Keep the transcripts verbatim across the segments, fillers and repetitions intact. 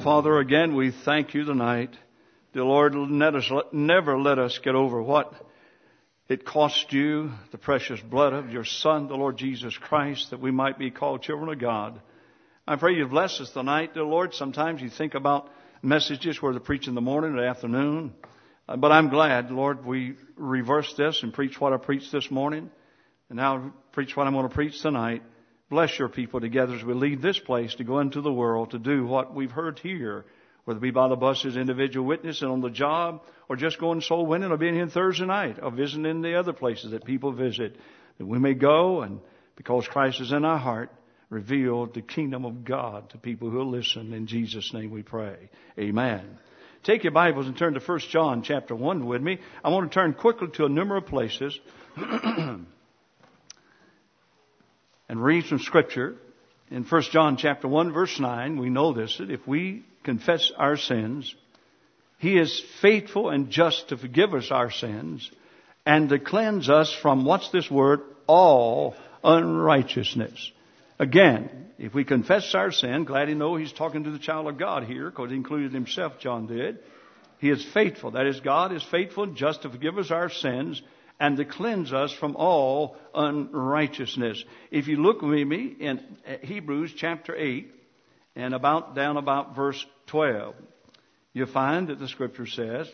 Father, again, we thank you tonight. Dear Lord, let us, never let us get over what it cost you, the precious blood of your Son, the Lord Jesus Christ, that we might be called children of God. I pray you bless us tonight, dear Lord. Sometimes you think about messages where they preach in the morning or afternoon. Uh, but I'm glad, Lord, we reversed this and preached what I preached this morning. And now preach what I'm going to preach tonight. Bless your people together as we leave this place to go into the world to do what we've heard here, whether it be by the bus as individual witness and on the job, or just going soul winning, or being here Thursday night, or visiting in the other places that people visit. That we may go and, because Christ is in our heart, reveal the kingdom of God to people who will listen. In Jesus' name we pray. Amen. Take your Bibles and turn to First John chapter one with me. I want to turn quickly to a number of places and read some scripture. In First John chapter one verse nine, we know this, that if we confess our sins, He is faithful and just to forgive us our sins and to cleanse us from, what's this word? All unrighteousness. Again, if we confess our sin, glad to know he's talking to the child of God here, because he included himself, John did. He is faithful. That is, God is faithful and just to forgive us our sins and to cleanse us from all unrighteousness. If you look with me in Hebrews chapter eight and about down about verse twelve, you find that the scripture says,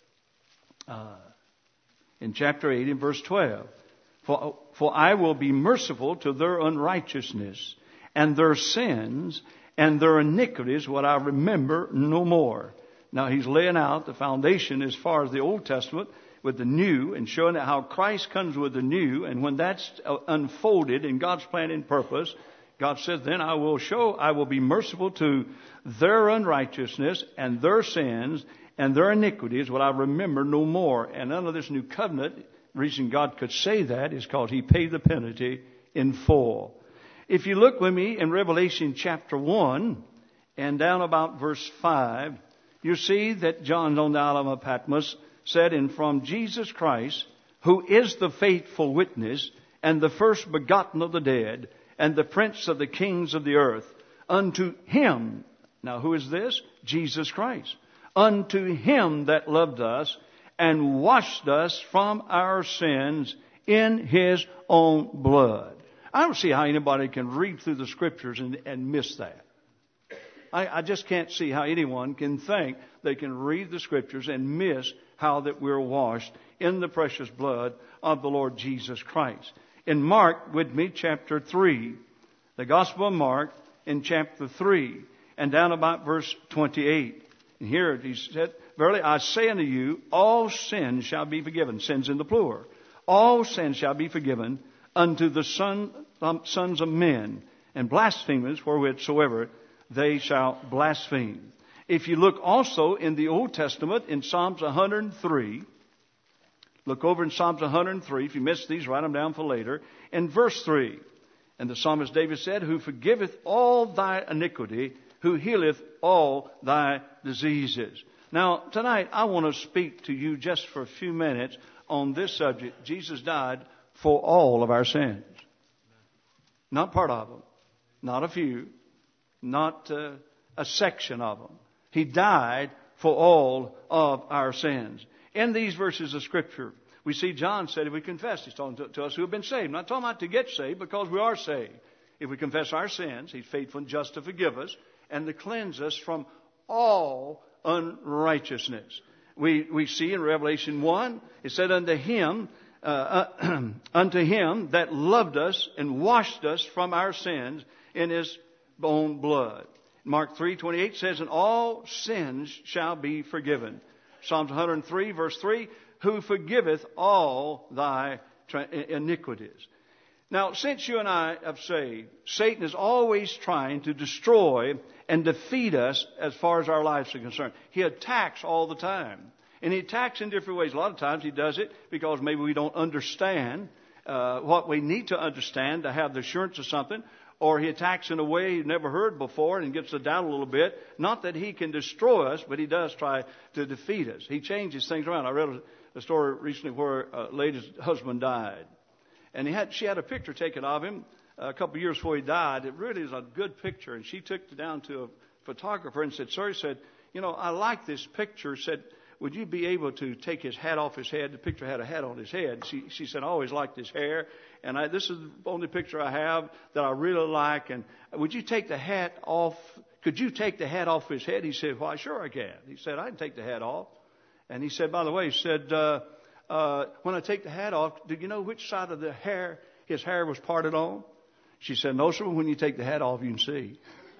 uh, in chapter eight in verse twelve, For, for I will be merciful to their unrighteousness, and their sins and their iniquities will I remember no more. Now he's laying out the foundation as far as the Old Testament with the new, and showing how Christ comes with the new, and when that's unfolded in God's plan and purpose, God says, then I will show, I will be merciful to their unrighteousness and their sins and their iniquities will I remember no more. And under this new covenant, the reason God could say that is because He paid the penalty in full. If you look with me in Revelation chapter one and down about verse five, you see that John on the island of Patmos said, and from Jesus Christ, who is the faithful witness and the first begotten of the dead and the prince of the kings of the earth, unto Him. Now who is this? Jesus Christ. Unto Him that loved us and washed us from our sins in His own blood. I don't see how anybody can read through the scriptures and, and miss that. I, I just can't see how anyone can think they can read the scriptures and miss how that we're washed in the precious blood of the Lord Jesus Christ. In Mark, with me, chapter three, the Gospel of Mark in chapter three, and down about verse twenty-eight. And here he said, verily I say unto you, all sins shall be forgiven. Sins in the plural. All sins shall be forgiven unto the son, um, sons of men, and blasphemers wherewithsoever they shall blaspheme. If you look also in the Old Testament in Psalms one hundred three, look over in Psalms one hundred three. If you missed these, write them down for later. In verse three, and the psalmist David said, who forgiveth all thy iniquity, who healeth all thy diseases. Now, tonight I want to speak to you just for a few minutes on this subject. Jesus died for all of our sins. Not part of them. Not a few. Not uh, a section of them. He died for all of our sins. In these verses of Scripture, we see John said if we confess, he's talking to, to us who have been saved. I'm not talking about to get saved, because we are saved. If we confess our sins, He's faithful and just to forgive us and to cleanse us from all unrighteousness. We, we see in Revelation one, it said unto Him, uh, uh, unto Him that loved us and washed us from our sins in His own blood. Mark three twenty-eight says, and all sins shall be forgiven. Psalms one hundred three verse three, who forgiveth all thy iniquities. Now, since you and I have saved, Satan is always trying to destroy and defeat us as far as our lives are concerned. He attacks all the time. And he attacks in different ways. A lot of times he does it because maybe we don't understand uh, what we need to understand to have the assurance of something. Or he attacks in a way you've never heard before and gets us down a little bit. Not that he can destroy us, but he does try to defeat us. He changes things around. I read a story recently where a lady's husband died. And he had, she had a picture taken of him a couple of years before he died. It really is a good picture. And she took it down to a photographer and said, sir, he said, you know, I like this picture. Said, would you be able to take his hat off his head? The picture had a hat on his head. She, she said, I always liked his hair. And I, this is the only picture I have that I really like. And would you take the hat off? Could you take the hat off his head? He said, why, sure I can. He said, I can take the hat off. And he said, by the way, he said, uh, uh, when I take the hat off, do you know which side of the hair his hair was parted on? She said, no, sir, when you take the hat off, you can see.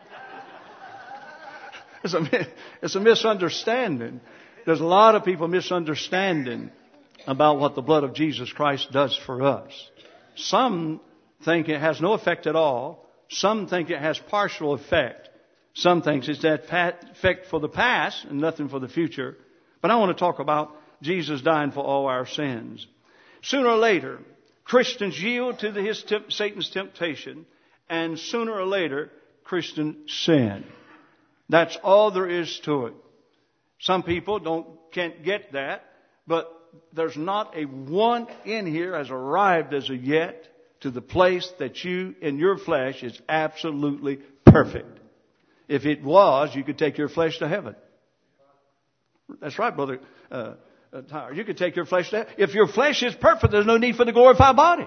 It's a, it's a misunderstanding. There's a lot of people misunderstanding about what the blood of Jesus Christ does for us. Some think it has no effect at all. Some think it has partial effect. Some think it's that effect for the past and nothing for the future. But I want to talk about Jesus dying for all our sins. Sooner or later, Christians yield to the, his, Satan's temptation, and sooner or later, Christians sin. That's all there is to it. Some people don't can't get that, but there's not a one in here has arrived as of yet to the place that you in your flesh is absolutely perfect. If it was, you could take your flesh to heaven. That's right, brother uh, uh, Tyler. You could take your flesh to heaven. If your flesh is perfect, there's no need for the glorified body.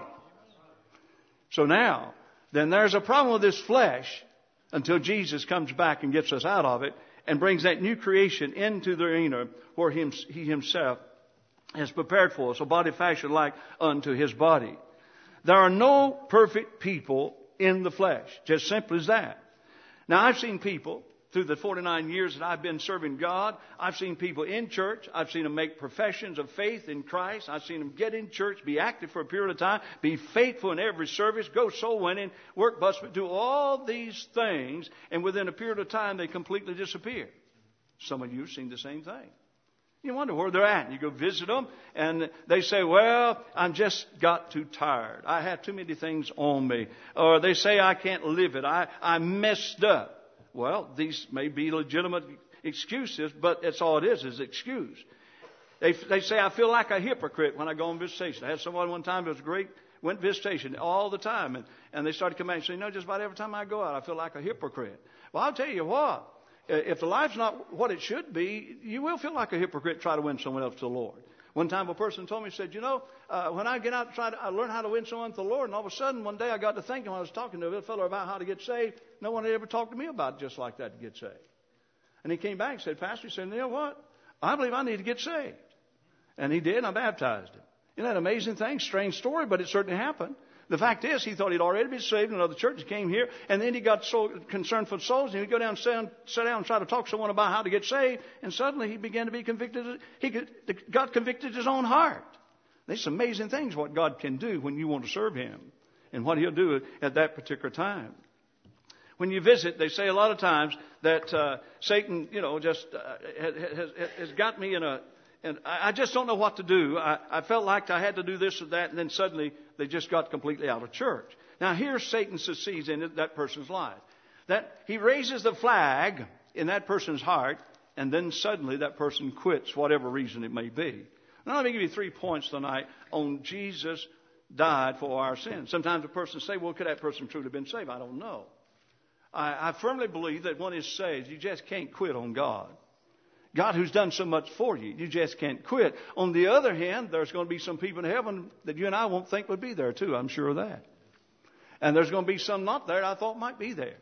So now, then there's a problem with this flesh until Jesus comes back and gets us out of it and brings that new creation into the arena where he himself has prepared for us, a body fashioned like unto his body. There are no perfect people in the flesh. Just simple as that. Now, I've seen people through the forty-nine years that I've been serving God. I've seen people in church. I've seen them make professions of faith in Christ. I've seen them get in church, be active for a period of time, be faithful in every service, go soul winning, work busting, do all these things, and within a period of time they completely disappear. Some of you have seen the same thing. You wonder where they're at. You go visit them, and they say, well, I'm just got too tired. I have too many things on me. Or they say, I can't live it. I, I messed up. Well, these may be legitimate excuses, but that's all it is, is excuse. They, they say, I feel like a hypocrite when I go on visitation. I had someone one time that was great, went visitation all the time, and, and they started coming back and saying, you know, just about every time I go out, I feel like a hypocrite. Well, I'll tell you what. If the life's not what it should be, you will feel like a hypocrite try to win someone else to the Lord. One time a person told me, said, you know, uh, when I get out and try to I learn how to win someone to the Lord, and all of a sudden one day I got to thinking when I was talking to a fellow about how to get saved, no one had ever talked to me about it just like that to get saved. And he came back and said, Pastor, he said, you know what? I believe I need to get saved. And he did, and I baptized him. Isn't that an amazing thing? Strange story, but it certainly happened. The fact is, he thought he'd already been saved in another church. He came here, and then he got so concerned for souls, and he'd go down and sit down, sit down and try to talk to someone about how to get saved, and suddenly he began to be convicted. He got convicted his own heart. There's amazing things what God can do when you want to serve Him, and what He'll do at that particular time. When you visit, they say a lot of times that uh, Satan, you know, just uh, has, has got me in a... And I just don't know what to do. I, I felt like I had to do this or that, and then suddenly they just got completely out of church. Now, here Satan succeeds in that person's life. That he raises the flag in that person's heart, and then suddenly that person quits, whatever reason it may be. Now, let me give you three points tonight on Jesus died for our sins. Sometimes a person say, well, could that person truly have been saved? I don't know. I, I firmly believe that when it's saved, you just can't quit on God. God who's done so much for you. You just can't quit. On the other hand, there's going to be some people in heaven that you and I won't think would be there too. I'm sure of that. And there's going to be some not there that I thought might be there.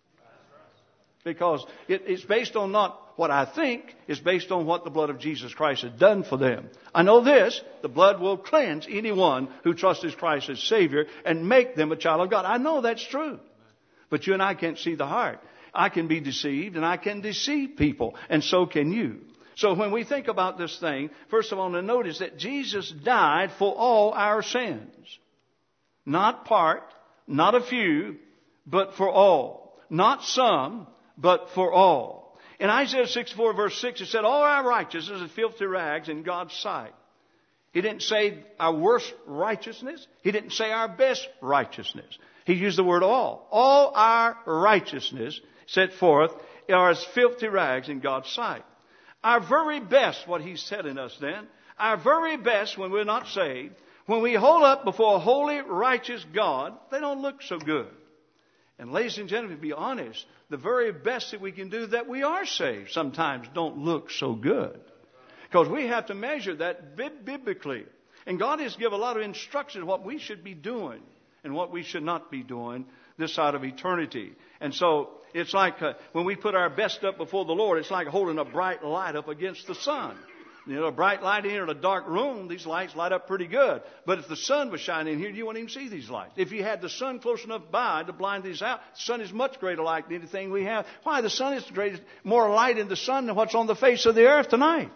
Because it, it's based on not what I think. It's based on what the blood of Jesus Christ has done for them. I know this. The blood will cleanse anyone who trusts Christ as Savior and make them a child of God. I know that's true. But you and I can't see the heart. I can be deceived, and I can deceive people, and so can you. So when we think about this thing, first of all, to notice that Jesus died for all our sins. Not part, not a few, but for all. Not some, but for all. In Isaiah sixty-four, verse six, it said, all our righteousness is filthy rags in God's sight. He didn't say our worst righteousness. He didn't say our best righteousness. He used the word all. All our righteousness set forth are as filthy rags in God's sight. Our very best, what He's telling us then, our very best when we're not saved, when we hold up before a holy, righteous God, they don't look so good. And ladies and gentlemen, to be honest, the very best that we can do that we are saved sometimes don't look so good. Because we have to measure that biblically. And God has given a lot of instructions what we should be doing and what we should not be doing this side of eternity. And so it's like uh, when we put our best up before the Lord, it's like holding a bright light up against the sun. You know, a bright light in here in a dark room, these lights light up pretty good. But if the sun was shining in here, you wouldn't even see these lights. If you had the sun close enough by to blind these out, the sun is much greater light than anything we have. Why? The sun is greater, more light in the sun than what's on the face of the earth tonight.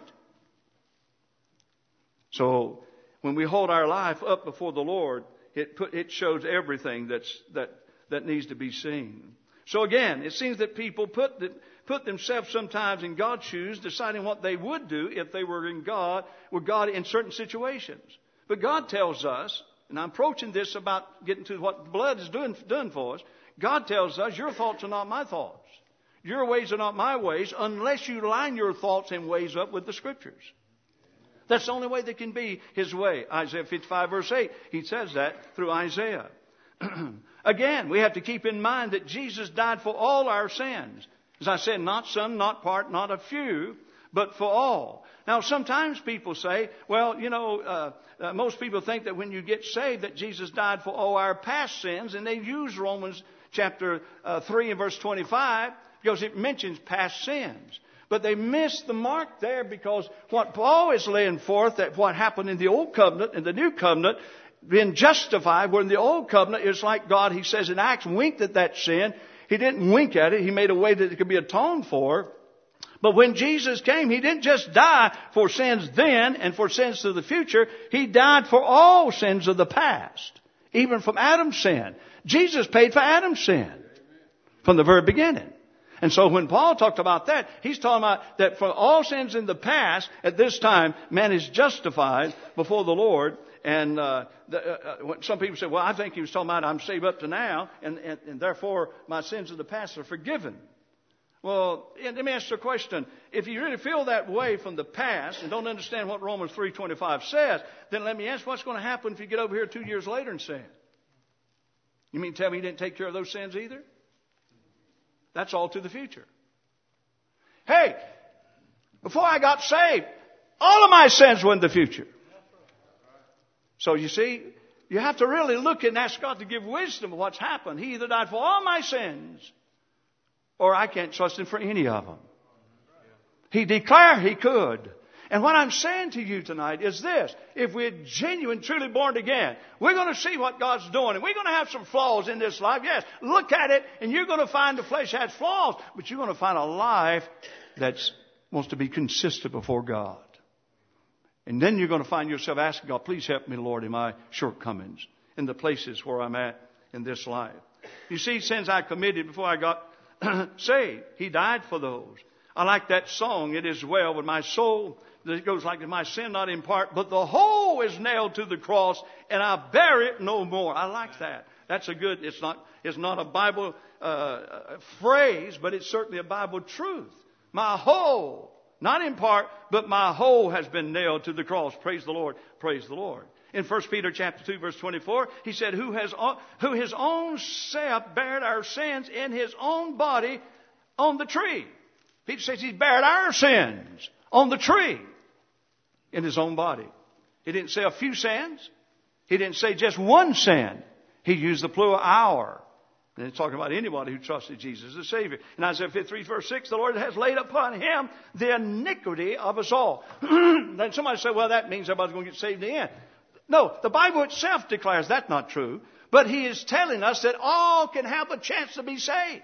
So when we hold our life up before the Lord, it put, it shows everything that's that that needs to be seen. So again, it seems that people put the, put themselves sometimes in God's shoes, deciding what they would do if they were in God, with God in certain situations. But God tells us, and I'm approaching this about getting to what blood is doing done for us. God tells us, your thoughts are not my thoughts. Your ways are not my ways, unless you line your thoughts and ways up with the Scriptures. That's the only way that can be His way. Isaiah fifty-five verse eight, He says that through Isaiah. Again, we have to keep in mind that Jesus died for all our sins. As I said, not some, not part, not a few, but for all. Now, sometimes people say, well, you know, uh, uh, most people think that when you get saved that Jesus died for all our past sins, and they use Romans chapter uh, three and verse twenty-five because it mentions past sins. But they miss the mark there, because what Paul is laying forth, that what happened in the Old Covenant and the New Covenant, being justified, where in the Old Covenant it's like God, He says in Acts, winked at that sin. He didn't wink at it. He made a way that it could be atoned for. But when Jesus came, He didn't just die for sins then and for sins to the future. He died for all sins of the past, even from Adam's sin. Jesus paid for Adam's sin from the very beginning. And so when Paul talked about that, he's talking about that for all sins in the past, at this time, man is justified before the Lord. And uh, the, uh, some people say, well, I think he was talking about I'm saved up to now, and, and, and therefore my sins of the past are forgiven. Well, let me ask you a question. If you really feel that way from the past and don't understand what Romans three twenty-five says, then let me ask, what's going to happen if you get over here two years later and sin? You mean tell me He didn't take care of those sins either? That's all to the future. Hey, before I got saved, all of my sins were in the future. So you see, you have to really look and ask God to give wisdom of what's happened. He either died for all my sins, or I can't trust Him for any of them. He declared He could. And what I'm saying to you tonight is this. If we're genuine, truly born again, we're going to see what God's doing. And we're going to have some flaws in this life. Yes, look at it, and you're going to find the flesh has flaws. But you're going to find a life that wants to be consistent before God. And then you're going to find yourself asking God, please help me, Lord, in my shortcomings, in the places where I'm at in this life. You see, sins I committed before I got saved, He died for those. I like that song, It Is Well With My Soul. It goes like, my sin not in part, but the whole is nailed to the cross, and I bear it no more. I like that. That's a good, it's not, it's not a Bible uh, phrase, but it's certainly a Bible truth. My whole, not in part, but my whole has been nailed to the cross. Praise the Lord. Praise the Lord. In First Peter chapter two, verse twenty-four, he said, who has, who his own self bared our sins in His own body on the tree. Peter says He's bared our sins on the tree in His own body. He didn't say a few sins. He didn't say just one sin. He used the plural our. And it's talking about anybody who trusted Jesus as Savior. In Isaiah fifty-three, verse six, the Lord has laid upon Him the iniquity of us all. Then somebody said, well, that means everybody's going to get saved in the end. No, the Bible itself declares that's not true. But He is telling us that all can have a chance to be saved.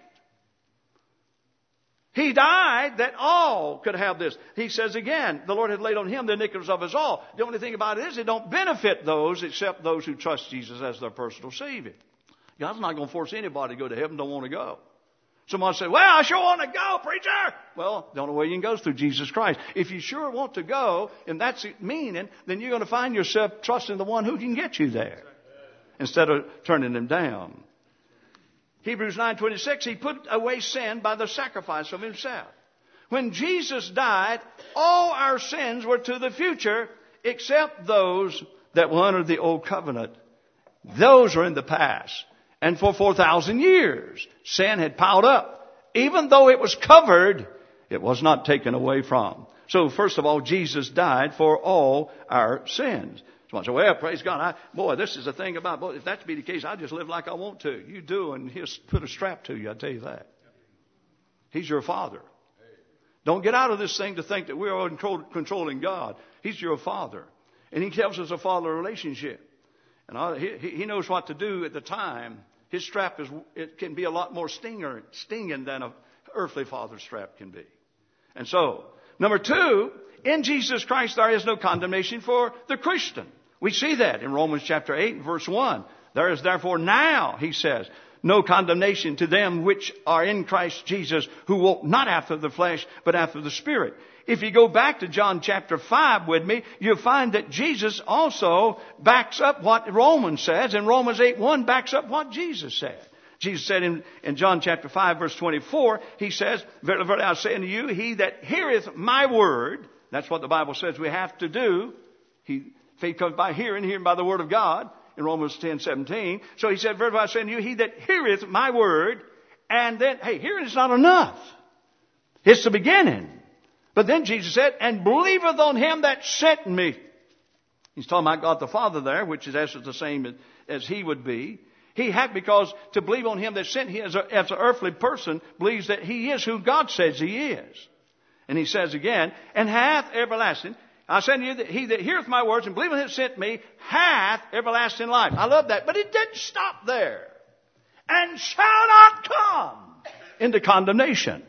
He died that all could have this. He says again, the Lord had laid on Him the iniquities of us all. The only thing about it is it don't benefit those except those who trust Jesus as their personal Savior. God's not going to force anybody to go to heaven, don't want to go. Someone say, well, I sure want to go, preacher. Well, the only way you can go is through Jesus Christ. If you sure want to go, and that's it meaning, then you're going to find yourself trusting the one who can get you there instead of turning Him down. Hebrews nine twenty-six, He put away sin by the sacrifice of Himself. When Jesus died, all our sins were to the future except those that were under the old covenant. Those are in the past. And for four thousand years, sin had piled up. Even though it was covered, it was not taken away from. So first of all, Jesus died for all our sins. Someone say, well, praise God. I, boy, this is the thing about, boy, if that be the case, I just live like I want to. You do, and he'll put a strap to you, I tell you that. He's your Father. Don't get out of this thing to think that we're controlling God. He's your Father. And He tells us a father relationship. And I, he, he knows what to do at the time. His strap is, it can be a lot more stinger, stinging than an earthly father's strap can be. And so, number two, in Jesus Christ there is no condemnation for the Christian. We see that in Romans chapter eight and verse one. There is therefore now, he says, no condemnation to them which are in Christ Jesus, who walk not after the flesh, but after the Spirit. If you go back to John chapter five with me, you'll find that Jesus also backs up what Romans says, and Romans eight one backs up what Jesus said. Jesus said in, in John chapter five verse twenty-four, He says, verily, verily, I say unto you, he that heareth my word, that's what the Bible says we have to do. He, faith comes by hearing, hearing by the word of God. In Romans ten seventeen. So he said, verily I say unto you, he that heareth my word, and then, hey, hearing is not enough. It's the beginning. But then Jesus said, and believeth on him that sent me. He's talking about God the Father there, which is as the same as, as he would be. He had, because to believe on him that sent him as, a, as an earthly person believes that he is who God says he is. And he says again, and hath everlasting. I say unto you that he that heareth my words and believeth him that sent me hath everlasting life. I love that. But it didn't stop there. And shall not come into condemnation.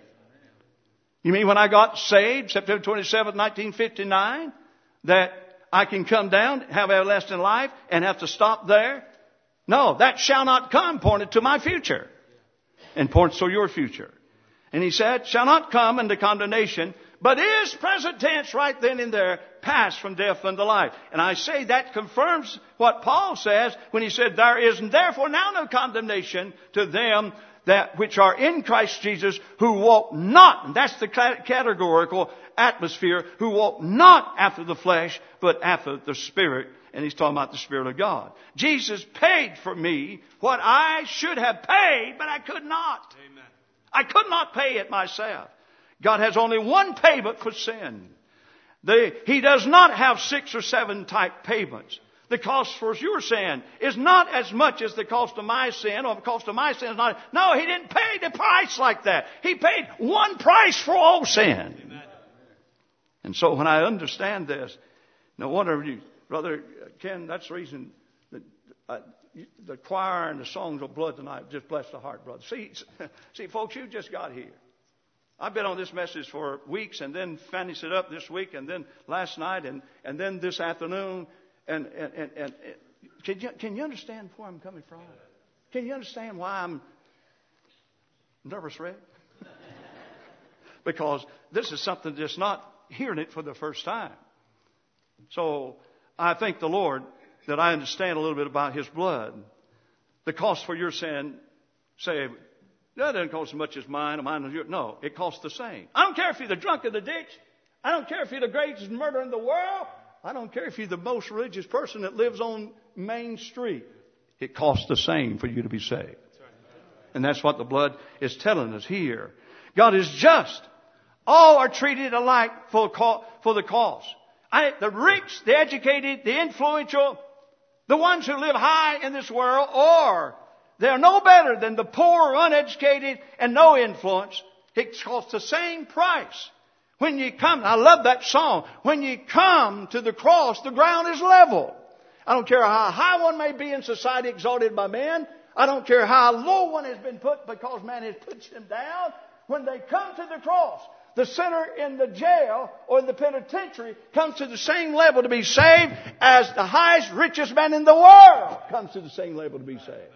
You mean when I got saved, September twenty-seventh, nineteen fifty-nine, that I can come down, have everlasting life, and have to stop there? No, that shall not come pointed to my future. And points to your future. And he said, shall not come into condemnation, but is present tense right then and there, passed from death unto life. And I say that confirms what Paul says when he said, there is therefore now no condemnation to them that which are in Christ Jesus, who walk not, and that's the categorical atmosphere, who walk not after the flesh, but after the Spirit. And he's talking about the Spirit of God. Jesus paid for me what I should have paid, but I could not. Amen. I could not pay it myself. God has only one payment for sin. The, he does not have six or seven type payments. The cost for your sin is not as much as the cost of my sin, or the cost of my sin is not. No, He didn't pay the price like that. He paid one price for all sin. Amen. And so when I understand this, no wonder you, Brother Ken, that's the reason that uh, the choir and the songs of blood tonight just bless the heart, brother. See, see, folks, you just got here. I've been on this message for weeks, and then finished it up this week, and then last night, and, and then this afternoon. And, and, and, and can you, can you understand where I'm coming from? Can you understand why I'm nervous, Rick? Because this is something that's not hearing it for the first time. So I thank the Lord that I understand a little bit about His blood. The cost for your sin, say, that doesn't cost as much as mine or mine as yours. No, it costs the same. I don't care if you're the drunk in the ditch. I don't care if you're the greatest murderer in the world. I don't care if you're the most religious person that lives on Main Street. It costs the same for you to be saved. And that's what the blood is telling us here. God is just. All are treated alike for, for the cost. I, the rich, the educated, the influential, the ones who live high in this world, or they're no better than the poor, uneducated, and no influence. It costs the same price. When you come, I love that song. When you come to the cross, the ground is level. I don't care how high one may be in society, exalted by men. I don't care how low one has been put because man has put him down. When they come to the cross, the sinner in the jail or in the penitentiary comes to the same level to be saved as the highest, richest man in the world comes to the same level to be saved.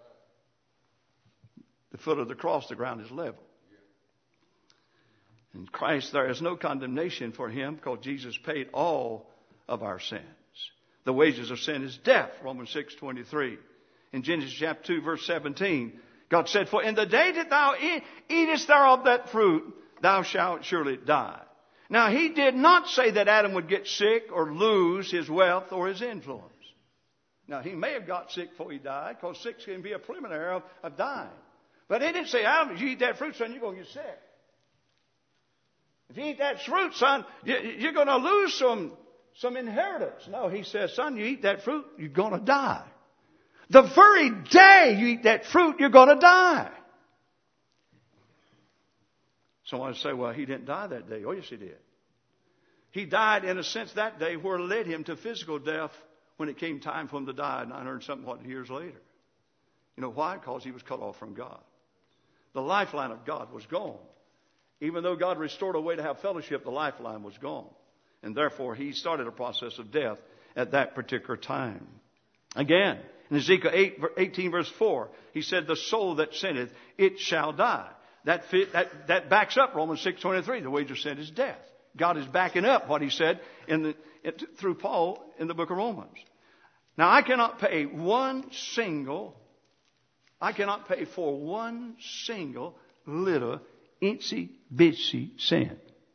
The foot of the cross, the ground is level. In Christ, there is no condemnation for him because Jesus paid all of our sins. The wages of sin is death, Romans six twenty-three. In Genesis chapter two, verse seventeen, God said, for in the day that thou eat, eatest thou of that fruit, thou shalt surely die. Now, He did not say that Adam would get sick or lose his wealth or his influence. Now, he may have got sick before he died, because sick can be a preliminary of, of dying. But he didn't say, Adam, if you eat that fruit, son, you're going to get sick. If you eat that fruit, son, you're going to lose some, some inheritance. No, he says, son, you eat that fruit, you're going to die. The very day you eat that fruit, you're going to die. Someone say, well, he didn't die that day. Oh, yes, he did. He died, in a sense, that day where it led him to physical death when it came time for him to die nine hundred something what years later. You know why? Because he was cut off from God. The lifeline of God was gone. Even though God restored a way to have fellowship, the lifeline was gone. And therefore, he started a process of death at that particular time. Again, in Ezekiel eight, eighteen verse four, he said, the soul that sinneth, it shall die. That, fit, that, that backs up Romans six twenty-three. The wage of sin is death. God is backing up what he said in the, it, through Paul in the book of Romans. Now, I cannot pay one single, I cannot pay for one single little itsy bitsy sin.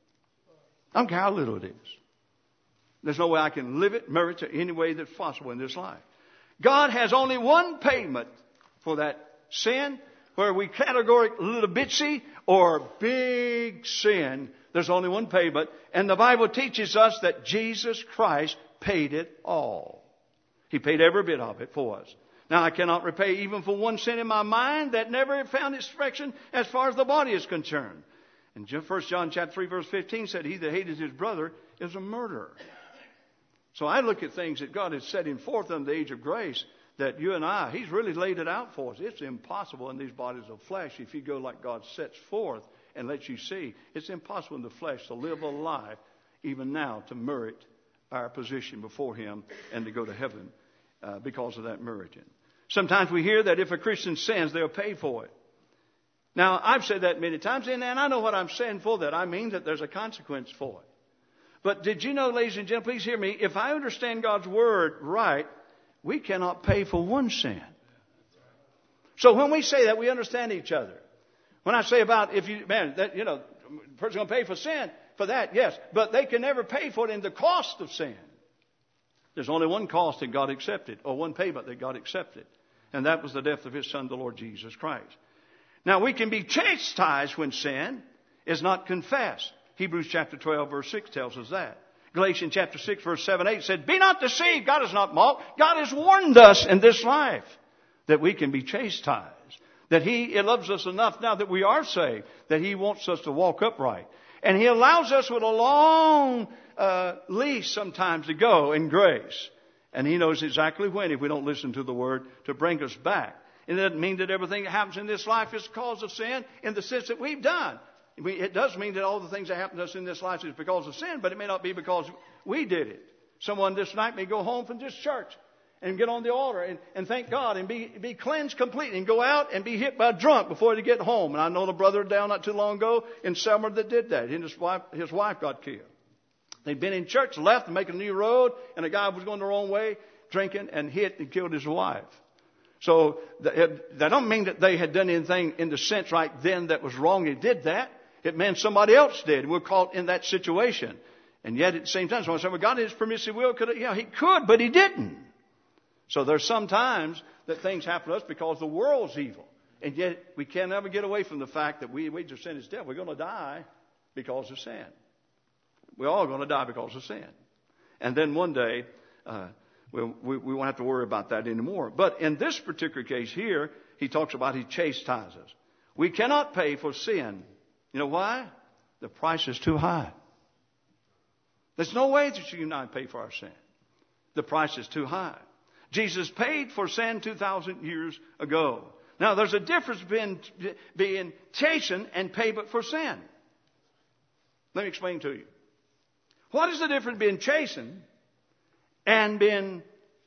I don't care how little it is. There's no way I can live it, merit it any way that's possible in this life. God has only one payment for that sin, where we categorize little bitsy or big sin. There's only one payment. And the Bible teaches us that Jesus Christ paid it all. He paid every bit of it for us. Now, I cannot repay even for one sin in my mind that never found expression as far as the body is concerned. And First John chapter three verse fifteen said, he that hateth his brother is a murderer. So I look at things that God has setting forth in the age of grace, that you and I, he's really laid it out for us. It's impossible in these bodies of flesh, if you go like God sets forth and lets you see, it's impossible in the flesh to live a life even now to merit our position before him and to go to heaven uh, because of that meriting. Sometimes we hear that if a Christian sins, they'll pay for it. Now, I've said that many times, and I know what I'm saying for that. I mean that there's a consequence for it. But did you know, ladies and gentlemen, please hear me, if I understand God's word right, we cannot pay for one sin. So when we say that, we understand each other. When I say about, if you, man, that, you know, a person going to pay for sin, for that, yes. But they can never pay for it in the cost of sin. There's only one cost that God accepted, or one payment that God accepted. And that was the death of his son, the Lord Jesus Christ. Now, we can be chastised when sin is not confessed. Hebrews chapter twelve, verse six tells us that. Galatians chapter six, verse seven, eight said, be not deceived. God is not mocked. God has warned us in this life that we can be chastised. That he loves us enough now that we are saved, that he wants us to walk upright. And he allows us with a long uh, leash sometimes to go in grace. And he knows exactly when, if we don't listen to the word, to bring us back. And it doesn't mean that everything that happens in this life is the cause of sin in the sense that we've done. It does mean that all the things that happen to us in this life is because of sin, but it may not be because we did it. Someone this night may go home from this church and get on the altar and, and thank God and be, be cleansed completely and go out and be hit by a drunk before they get home. And I know the brother down not too long ago in Selmer that did that. And his wife, his wife got killed. They'd been in church, left and making a new road, and a guy was going the wrong way, drinking, and hit and killed his wife. So that don't mean that they had done anything in the sense right then that was wrong. They did that. It meant somebody else did. We're caught in that situation. And yet at the same time, someone said, well, God in his permissive will could, yeah, he could, but he didn't. So there's some times that things happen to us because the world's evil. And yet we can never get away from the fact that we, we just sin is death. We're going to die because of sin. We're all going to die because of sin. And then one day, uh, we, we, we won't have to worry about that anymore. But in this particular case here, he talks about he chastises. We cannot pay for sin. You know why? The price is too high. There's no way that you and I pay for our sin. The price is too high. Jesus paid for sin two thousand years ago. Now, there's a difference between being chastened and payment for sin. Let me explain to you. What is the difference between chastened and being,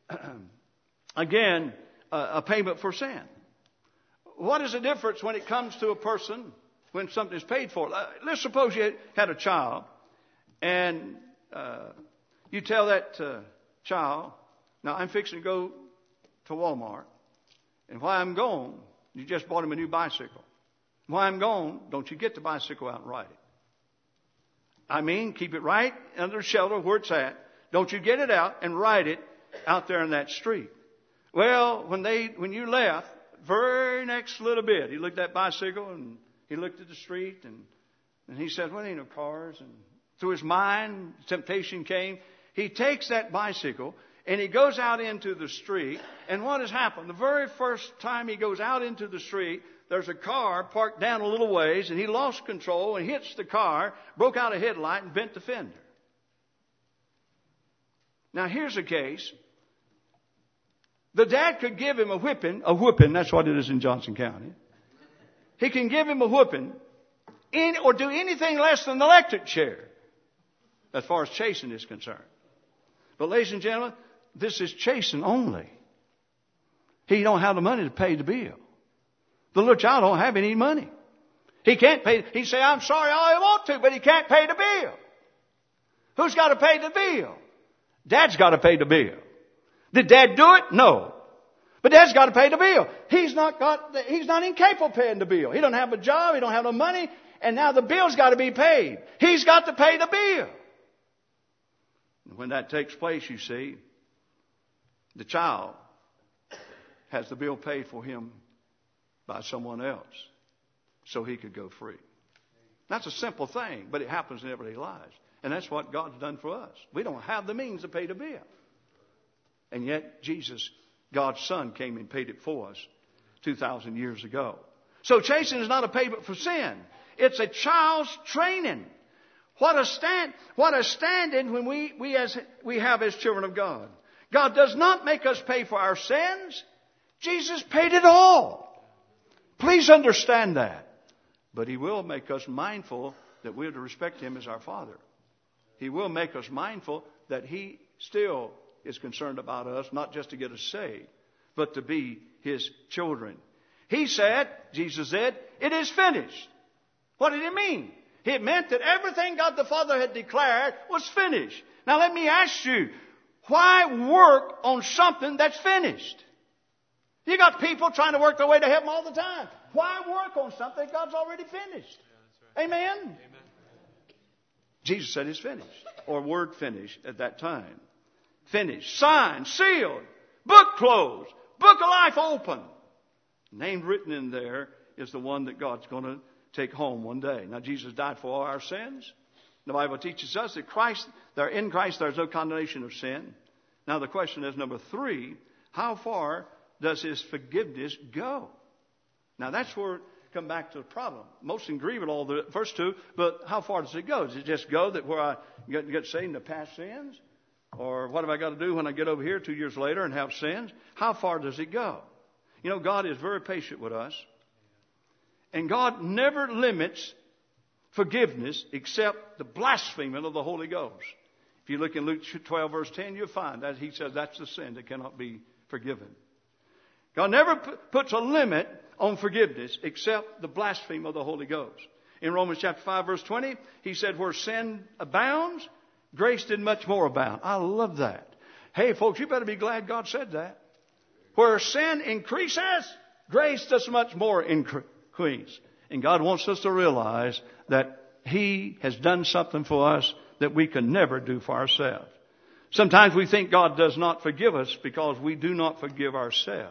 again, a payment for sin? What is the difference when it comes to a person when something is paid for? Let's suppose you had a child and uh, you tell that uh, child, now I'm fixing to go to Walmart, and while I'm gone, you just bought him a new bicycle. While I'm gone, don't you get the bicycle out and ride it. I mean, keep it right under shelter where it's at. Don't you get it out and ride it out there in that street. Well, when they, when you left, very next little bit, he looked at that bicycle and he looked at the street and, and he said, well, there ain't no cars. And through his mind, temptation came. He takes that bicycle and he goes out into the street. And what has happened? The very first time he goes out into the street, there's a car parked down a little ways and he lost control and hits the car, broke out a headlight and bent the fender. Now here's a case. The dad could give him a whipping, a whooping, that's what it is in Johnson County. He can give him a whooping in, or do anything less than the electric chair as far as chasing is concerned. But ladies and gentlemen, this is chasing only. He don't have the money to pay the bill. The little child don't have any money. He can't pay. He say, I'm sorry, I want to, but he can't pay the bill. Who's got to pay the bill? Dad's got to pay the bill. Did Dad do it? No. But Dad's got to pay the bill. He's not got, he's not incapable of paying the bill. He don't have a job. He don't have no money. And now the bill's got to be paid. He's got to pay the bill. And when that takes place, you see, the child has the bill paid for him by someone else so he could go free. That's a simple thing, but it happens in everyday lives. And that's what God's done for us. We don't have the means to pay the bill. And yet Jesus, God's Son, came and paid it for us two thousand years ago. So chastening is not a payment for sin. It's a child's training. What a stand, what a stand-in when we, we as, we have as children of God. God does not make us pay for our sins. Jesus paid it all. Please understand that. But He will make us mindful that we are to respect Him as our Father. He will make us mindful that He still is concerned about us, not just to get us saved, but to be His children. He said, Jesus said, it is finished. What did it mean? It meant that everything God the Father had declared was finished. Now let me ask you, why work on something that's finished? You got people trying to work their way to heaven all the time. Why work on something God's already finished? Yeah, that's right. Amen? Amen? Jesus said it's finished, or word finished at that time. Finished, signed, sealed, book closed, book of life open. The name written in there is the one that God's going to take home one day. Now, Jesus died for all our sins. The Bible teaches us that Christ, there in Christ there's no condemnation of sin. Now, the question is, number three, how far does His forgiveness go? Now, that's where we come back to the problem. Most agree with all the first two, but how far does it go? Does it just go that where I get, get saved in the past sins? Or what have I got to do when I get over here two years later and have sins? How far does it go? You know, God is very patient with us. And God never limits forgiveness except the blaspheming of the Holy Ghost. If you look in Luke twelve verse ten, you'll find that He says that's the sin that cannot be forgiven. God never puts a limit on forgiveness except the blasphemy of the Holy Ghost. In Romans chapter five verse twenty, He said, where sin abounds, grace did much more abound. I love that. Hey, folks, you better be glad God said that. Where sin increases, grace does much more increase. And God wants us to realize that He has done something for us that we can never do for ourselves. Sometimes we think God does not forgive us because we do not forgive ourselves.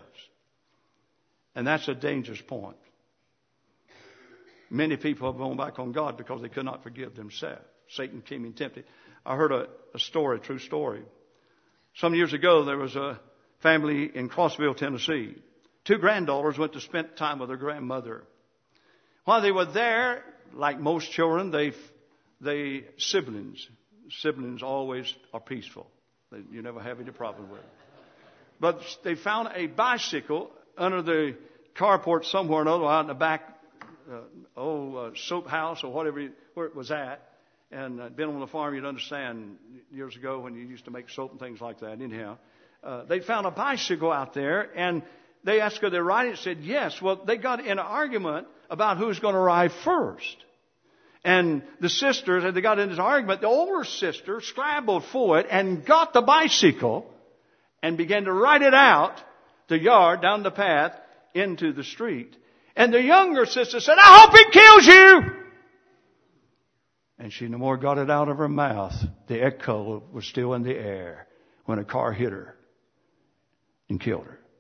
And that's a dangerous point. Many people have gone back on God because they could not forgive themselves. Satan came and tempted. I heard a, a story, a true story. Some years ago, there was a family in Crossville, Tennessee. Two granddaughters went to spend time with their grandmother. While they were there, like most children, they, they siblings, siblings always are peaceful. They, you never have any problem with them. But they found a bicycle under the carport somewhere or another, out in the back, uh, old uh, soap house or whatever, where it was at. And uh, been on the farm, you'd understand years ago when you used to make soap and things like that. Anyhow, uh, they found a bicycle out there, and they asked her to ride it. Said yes. Well, they got in an argument about who's going to ride first. And the sisters, and they got into this argument. The older sister scrambled for it and got the bicycle and began to ride it out the yard, down the path, into the street. And the younger sister said, I hope it kills you. And she no more got it out of her mouth. The echo was still in the air when a car hit her and killed her.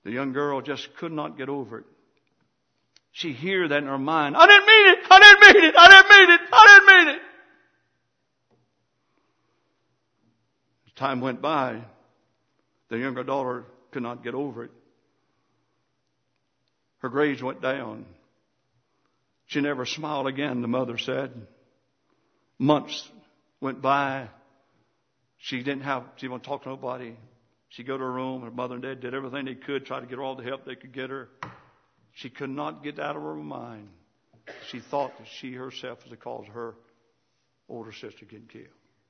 The young girl just could not get over it. She heard that in her mind. I didn't mean it! I didn't mean it! I didn't mean it! I didn't mean it! As time went by, the younger daughter could not get over it. Her grades went down. She never smiled again, the mother said. Months went by. She didn't have, she didn't talk to nobody. She'd go to her room. Her mother and dad did everything they could, try to get her all the help they could get her. She could not get out of her mind. She thought that she herself was the cause of her older sister getting killed.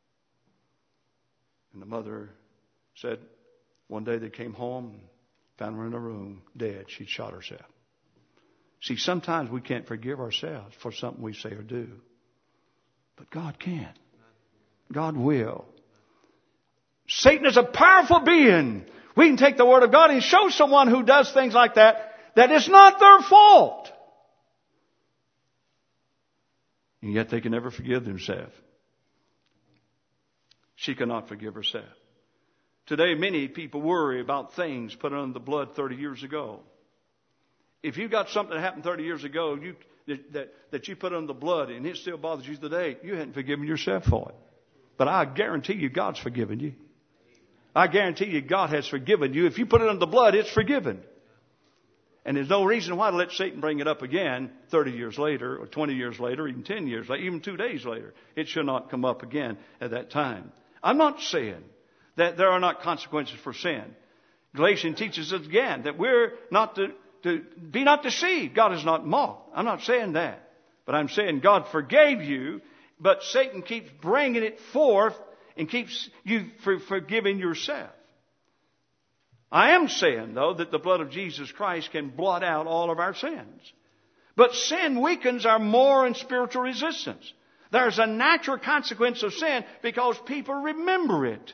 And the mother said one day they came home and found her in a room dead. She'd shot herself. See, sometimes we can't forgive ourselves for something we say or do. But God can. God will. Satan is a powerful being. We can take the Word of God and show someone who does things like that that it's not their fault. And yet they can never forgive themselves. She cannot forgive herself. Today many people worry about things put under the blood thirty years ago. If you got something that happened thirty years ago you, that, that, that you put under the blood and it still bothers you today, you hadn't forgiven yourself for it. But I guarantee you God's forgiven you. I guarantee you God has forgiven you. If you put it under the blood, it's forgiven. And there's no reason why to let Satan bring it up again thirty years later or twenty years later, even ten years later, even two days later. It should not come up again at that time. I'm not saying that there are not consequences for sin. Galatians teaches us again that we're not to, to be not deceived. God is not mocked. I'm not saying that. But I'm saying God forgave you, but Satan keeps bringing it forth and keeps you for forgiving yourself. I am saying, though, that the blood of Jesus Christ can blot out all of our sins. But sin weakens our moral and spiritual resistance. There's a natural consequence of sin because people remember it.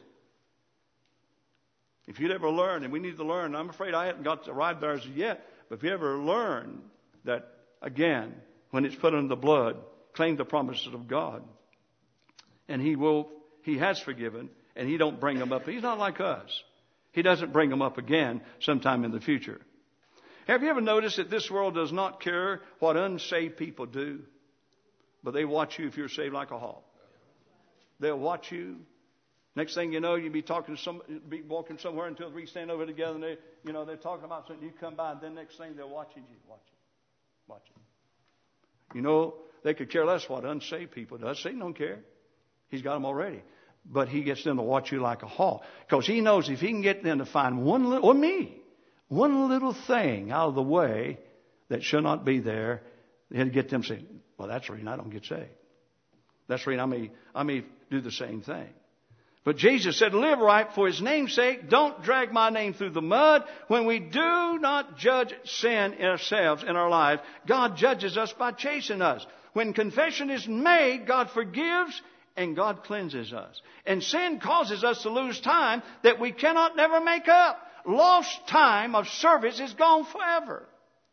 If you'd ever learn, and we need to learn, I'm afraid I haven't got to arrive there as yet, but if you ever learn that, again, when it's put under the blood, claim the promises of God. And He will, He has forgiven, and He don't bring them up. He's not like us. He doesn't bring them up again sometime in the future. Have you ever noticed that this world does not care what unsaved people do? But they watch you if you're saved like a hawk. They'll watch you. Next thing you know, you'll be talking to some, be walking somewhere until we stand over together and they, you know, they're talking about something. You come by and then next thing they're watching you. Watching. Watching. You know, they could care less what unsaved people do. Satan don't care. He's got them already. But he gets them to watch you like a hawk. Because he knows if he can get them to find one little, or me, one little thing out of the way that should not be there, he'll get them saying, well, that's the reason I don't get saved. That's the reason I may, I may do the same thing. But Jesus said, live right for His name's sake. Don't drag my name through the mud. When we do not judge sin in ourselves, in our lives, God judges us by chasing us. When confession is made, God forgives and God cleanses us. And sin causes us to lose time that we cannot never make up. Lost time of service is gone forever.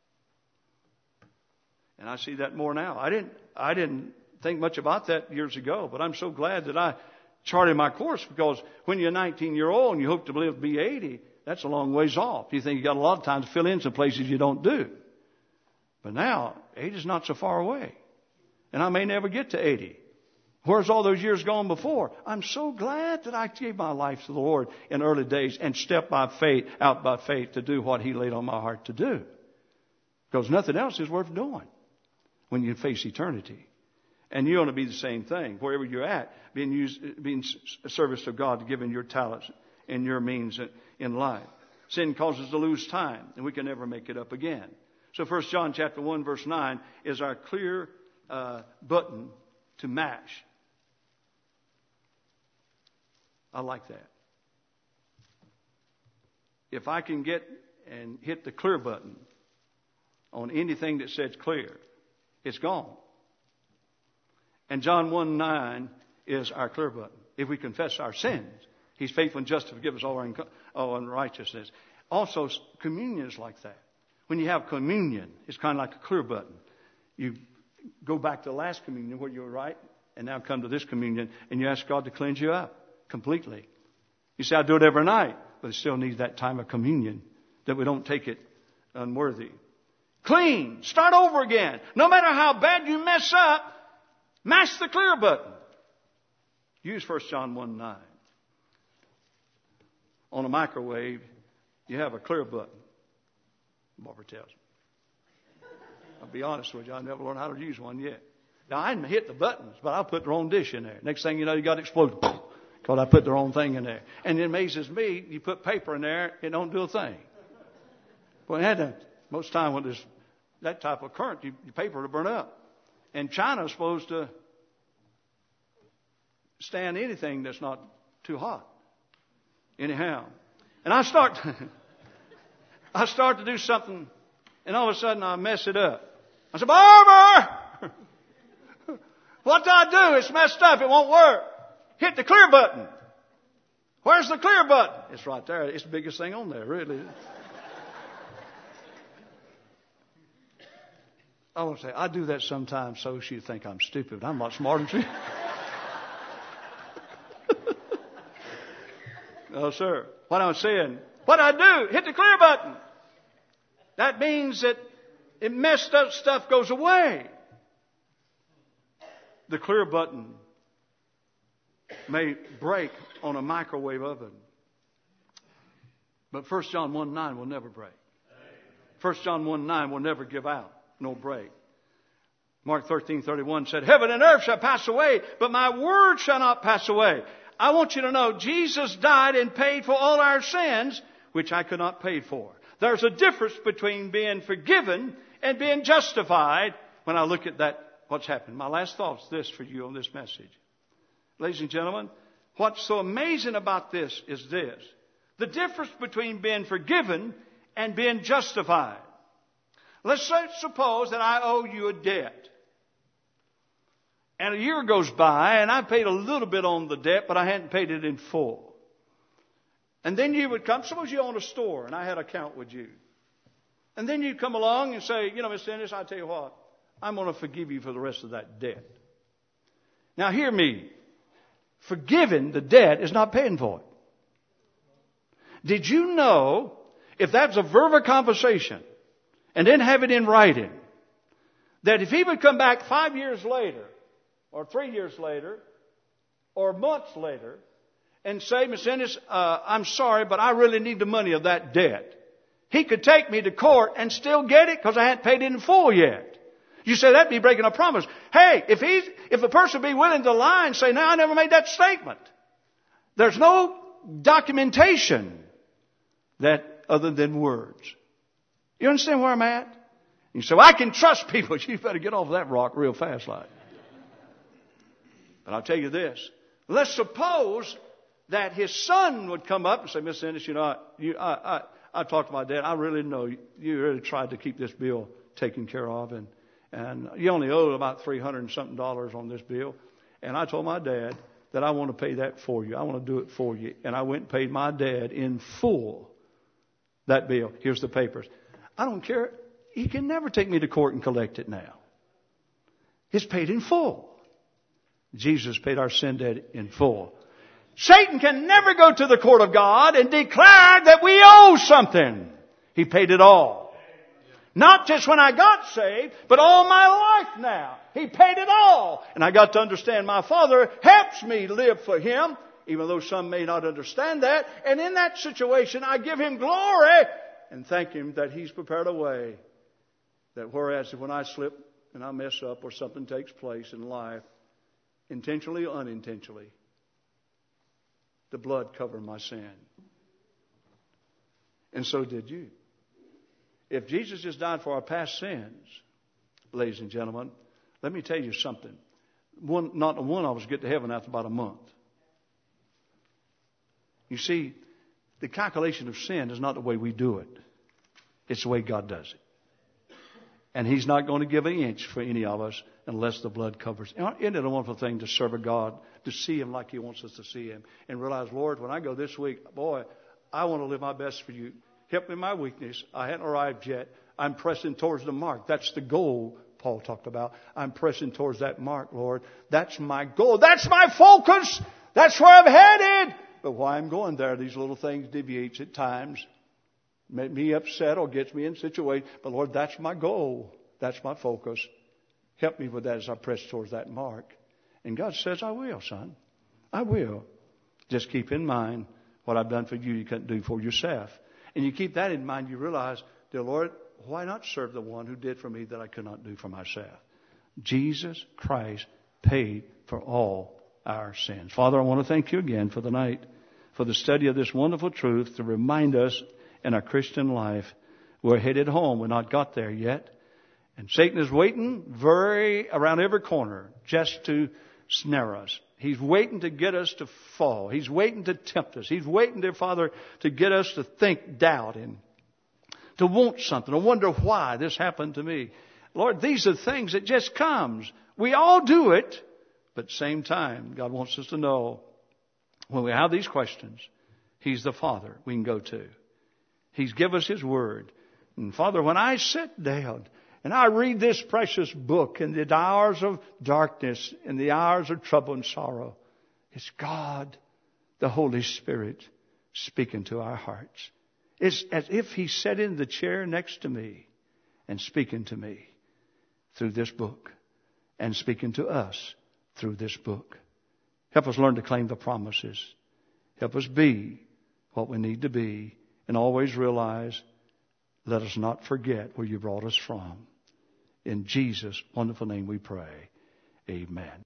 And I see that more now. I didn't, I didn't think much about that years ago, but I'm so glad that I charted my course, because when you're a nineteen year old and you hope to live to be eighty, that's a long ways off. You think you got a lot of time to fill in some places you don't do. But now, eighty is not so far away. And I may never get to eighty. Where's all those years gone before? I'm so glad that I gave my life to the Lord in early days and stepped by faith, out by faith to do what He laid on my heart to do. Because nothing else is worth doing when you face eternity. And you want to be the same thing, wherever you're at, being used, being service to God, giving your talents and your means in life. Sin causes us to lose time, and we can never make it up again. So First John chapter one, verse nine is our clear uh, button to mash. I like that. If I can get and hit the clear button on anything that says clear, it's gone. And John one nine is our clear button. If we confess our sins, He's faithful and just to forgive us all our, all unrighteousness. Also, communion is like that. When you have communion, it's kind of like a clear button. You go back to the last communion where you were right, and now come to this communion, and you ask God to cleanse you up completely. You say, I do it every night, but it still needs that time of communion that we don't take it unworthy. Clean. Start over again. No matter how bad you mess up, mash the clear button. Use First John one nine. On a microwave, you have a clear button. Barbara tells me. I'll be honest with you, I never learned how to use one yet. Now, I didn't hit the buttons, but I put the wrong dish in there. Next thing you know, you got exploded. Because I put the wrong thing in there. And it amazes me, you put paper in there, it don't do a thing. Well, it had to, most time when there's that type of current, you, your paper will burn up. And China's supposed to stand anything that's not too hot. Anyhow. And I start, I start to do something, and all of a sudden I mess it up. I said, Barbara! What do I do? It's messed up. It won't work. Hit the clear button. Where's the clear button? It's right there. It's the biggest thing on there, really. I want to say, I do that sometimes so she think I'm stupid. I'm not smarter than she. No, sir. What I'm saying, what I do, hit the clear button. That means that it messed up stuff goes away. The clear button may break on a microwave oven. But First John one nine will never break. First John one nine will never give out. No break. Mark thirteen thirty-one said, Heaven and earth shall pass away, but my word shall not pass away. I want you to know Jesus died and paid for all our sins, which I could not pay for. There's a difference between being forgiven and being justified when I look at that, what's happened. My last thought is this for you on this message. Ladies and gentlemen, what's so amazing about this is this. The difference between being forgiven and being justified. Let's suppose that I owe you a debt. And a year goes by and I paid a little bit on the debt, but I hadn't paid it in full. And then you would come, suppose you own a store and I had an account with you. And then you'd come along and say, you know, Mister Ennis, I'll tell you what, I'm going to forgive you for the rest of that debt. Now hear me. Forgiving the debt is not paying for it. Did you know if that's a verbal conversation and then have it in writing, that if he would come back five years later or three years later or months later and say, Mister Ennis, uh, I'm sorry, but I really need the money of that debt. He could take me to court and still get it because I hadn't paid it in full yet. You say that'd be breaking a promise. Hey, if he's, if a person be willing to lie and say, no, I never made that statement. There's no documentation that other than words. You understand where I'm at? You say, well, I can trust people. You better get off that rock real fast like. But I'll tell you this. Let's suppose that his son would come up and say, Mister Ennis, you know, I, you, I, I, I talked to my dad. I really know you, you really tried to keep this bill taken care of, and And you only owe about three hundred and something dollars on this bill. And I told my dad that I want to pay that for you. I want to do it for you. And I went and paid my dad in full that bill. Here's the papers. I don't care. He can never take me to court and collect it now. It's paid in full. Jesus paid our sin debt in full. Satan can never go to the court of God and declare that we owe something. He paid it all. Not just when I got saved, but all my life now. He paid it all. And I got to understand my Father helps me live for Him, even though some may not understand that. And in that situation, I give Him glory and thank Him that He's prepared a way that whereas when I slip and I mess up or something takes place in life, intentionally or unintentionally, the blood covered my sin. And so did you. If Jesus just died for our past sins, ladies and gentlemen, let me tell you something. One, not one of us get to heaven after about a month. You see, the calculation of sin is not the way we do it. It's the way God does it. And He's not going to give an inch for any of us unless the blood covers. Isn't it a wonderful thing to serve a God, to see Him like He wants us to see Him, and realize, Lord, when I go this week, boy, I want to live my best for You. Help me in my weakness. I hadn't arrived yet. I'm pressing towards the mark. That's the goal Paul talked about. I'm pressing towards that mark, Lord. That's my goal. That's my focus. That's where I'm headed. But why I'm going there, these little things deviates at times. Make me upset or gets me in situations. But Lord, that's my goal. That's my focus. Help me with that as I press towards that mark. And God says, I will, son. I will. Just keep in mind what I've done for you, you couldn't do for yourself. And you keep that in mind, you realize, dear Lord, why not serve the one who did for me that I could not do for myself? Jesus Christ paid for all our sins. Father, I want to thank you again for the night, for the study of this wonderful truth to remind us in our Christian life we're headed home. We're not got there yet. And Satan is waiting very around every corner just to snare us. He's waiting to get us to fall. He's waiting to tempt us. He's waiting, dear Father, to get us to think doubt and to want something, to wonder why this happened to me. Lord, these are things that just comes. We all do it. But at the same time, God wants us to know when we have these questions, He's the Father we can go to. He's given us His Word. And Father, when I sit down and I read this precious book in the hours of darkness, in the hours of trouble and sorrow, it's God, the Holy Spirit, speaking to our hearts. It's as if He sat in the chair next to me and speaking to me through this book and speaking to us through this book. Help us learn to claim the promises. Help us be what we need to be and always realize, let us not forget where you brought us from. In Jesus' wonderful name we pray. Amen.